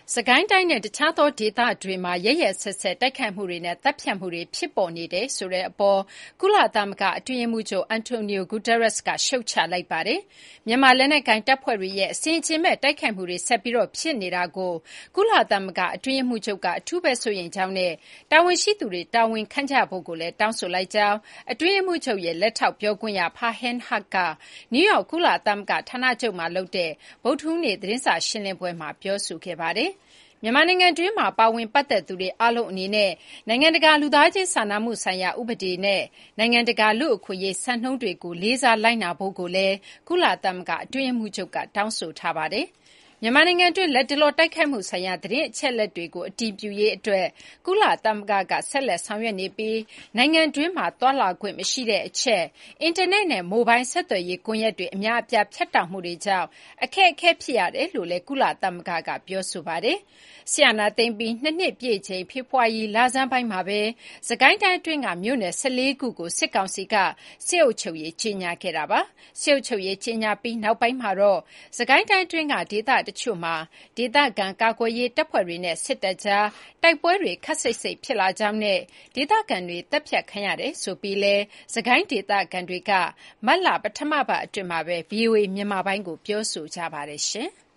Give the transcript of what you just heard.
စကိုင်းတိုင်းနဲ့တခြားသောဒေသတွေမှာရက်ရက်စက်စက်တိုက်ခိုက်မှုတွေနဲ့သတ်ဖြတ်မှုတွေဖြစ်ပေါ်နေတယ်ဆိုတဲ့အပေါ်ကုလသမဂ္ဂအတွင်းရေးမှူးချုပ် Antonio Guterres ကရှုတ်ချလိုက်ပါတယ်။မြန်မာလက်နက်ကိုင်တပ်ဖွဲ့တွေရဲ့အဆင်အခြင်မဲ့တိုက်ခိုက်မှုတွေဆက်ပြီးဖြစ်နေတာကိုကုလသမဂ္ဂအတွင်းရေးမှူးချုပ်ကအထူးပဲစိုးရိမ်ကြောင်းနဲ့တာဝန်ရှိသူတွေတာဝန်ခံကြဖို့ကိုလည်းတောင်းဆိုလိုက်ကြောင်းအတွင်းရေးမှူးချုပ်ရဲ့လက်ထောက်ပြောခွင့်ရ Farhan Haq ကနယူးယောက်ကုလသမဂ္ဂဌာနချုပ်မှာလုပ်တဲ့ဗုဒ္ဓဟူးနေ့သတင်းစာရှင်းလင်းပွဲမှာပြောဆိုခဲ့ပါတယ်။မြန်မာနိုင်ငံတွင်းမှာပါဝင်ပတ်သက်သူတွေအားလုံးအနေနဲ့နိုင်ငံတကာလူသားချင်းစာနာမှုဆိုင်ရာဥပဒေနဲ့နိုင်ငံတကာလူ့အခွင့်အရေးစံနှုန်းတွေကိုလေးစားလိုက်နာဖို့ကိုလည်းကုလသမဂ္ဂအတွင်းရေးမှူးချုပ်ကတောင်းဆိုထားပါတယ်။မြန်မာနိုင်ငံတွင်းလတ်တလောတိုက်ခိုက်မှုဆိုင်ရာသတင်းအချက်အလက်တွေကိုအတည်ပြုရေးအတွက်ကုလသမဂ္ဂကဆက်လက်ဆောင်ရွက်နေပြီးနိုင်ငံတွင်းမှာသွားလာခွင့်မရှိတဲ့အချက်အင်တာနက်နဲ့မိုဘိုင်းဆက်သွယ်ရေးကွန်ရက်တွေအများအပြားဖြတ်တောက်မှုတွေကြောင့်အခက်အခဲဖြစ်ရတယ်လို့လည်းကုလသမဂ္ဂကပြောဆိုပါတယ်။ဆီယနာသိမ့်ပြီး2နှစ်ပြည့်ချိန်ဖေဖော်ဝါရီလဆန်းပိုင်းမှာပဲစကိုင်းတိုင်းအတွင်းကမြို့နယ်14ခုကိုစစ်ကောင်စီကစစ်အုပ်ချုပ်ရေးကြီးညာခဲ့တာပါ။စစ်အုပ်ချုပ်ရေးကြီးညာပြီးနောက်ပိုင်းမှာတော့စကိုင်းတိုင်းအတွင်းကဒေသတချို့မှာဒေသခံကာကွယ်ရေးတပ်ဖွဲ့တွေနဲ့စစ်တပ်ကြားတိုက်ပွဲတွေခပ်စိပ်စိပ်ဖြစ်လာကြောင်းနဲ့ဒေသခံတွေတပ်ဖြတ်ခံရတယ်ဆိုပြီးလဲစကိုင်းဒေသခံတွေကမတ်လပထမပတ်အတွင်းမှာပဲ VOA မြန်မာပိုင်းကိုပြောဆိုကြပါတယ်ရှင်။